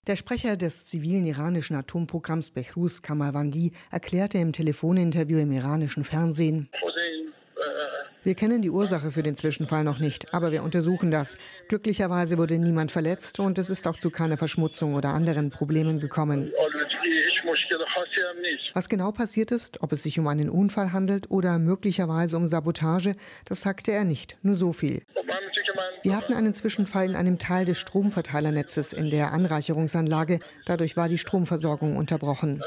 Der Sprecher des zivilen iranischen Atomprogramms Behruz Kamalvandi erklärte im Telefoninterview im iranischen Fernsehen: Wir kennen die Ursache für den Zwischenfall noch nicht, aber wir untersuchen das. Glücklicherweise wurde niemand verletzt und es ist auch zu keiner Verschmutzung oder anderen Problemen gekommen. Was genau passiert ist, ob es sich um einen Unfall handelt oder möglicherweise um Sabotage, das sagte er nicht, nur so viel. Wir hatten einen Zwischenfall in einem Teil des Stromverteilernetzes in der Anreicherungsanlage. Dadurch war die Stromversorgung unterbrochen.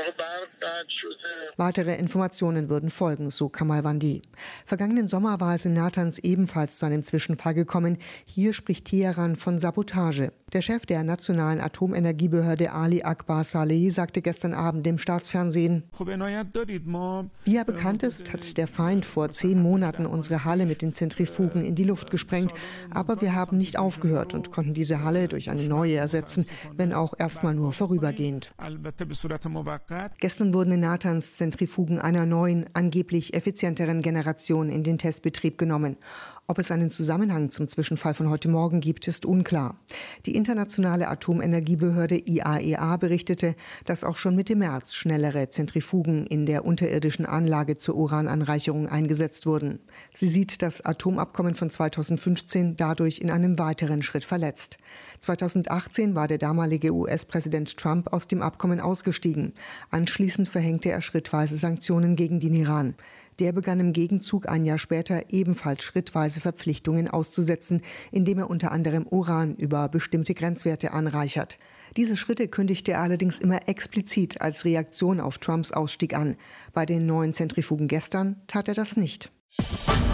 Weitere Informationen würden folgen, so Kamalvandi. Vergangenen Sommer war es in Natanz ebenfalls zu einem Zwischenfall gekommen. Hier spricht Teheran von Sabotage. Der Chef der nationalen Atomenergiebehörde Ali Akbar Saleh sagte gestern Abend im Staatsfernsehen: Wie ja bekannt ist, hat der Feind vor 10 Monaten unsere Halle mit den Zentrifugen in die Luft gesprengt. Aber wir haben nicht aufgehört und konnten diese Halle durch eine neue ersetzen, wenn auch erstmal nur vorübergehend. Gestern wurden in Natanz Zentrifugen einer neuen, angeblich effizienteren Generation in den Testbetrieb genommen. Ob es einen Zusammenhang zum Zwischenfall von heute Morgen gibt, ist unklar. Die internationale Atomenergiebehörde IAEA berichtete, dass auch schon Mitte März schnellere Zentrifugen in der unterirdischen Anlage zur Urananreicherung eingesetzt wurden. Sie sieht das Atomabkommen von 2015 dadurch in einem weiteren Schritt verletzt. 2018 war der damalige US-Präsident Trump aus dem Abkommen ausgestiegen. Anschließend verhängte er schrittweise Sanktionen gegen den Iran. Der begann im Gegenzug ein Jahr später ebenfalls schrittweise Verpflichtungen auszusetzen, indem er unter anderem Uran über bestimmte Grenzwerte anreichert. Diese Schritte kündigte er allerdings immer explizit als Reaktion auf Trumps Ausstieg an. Bei den neuen Zentrifugen gestern tat er das nicht.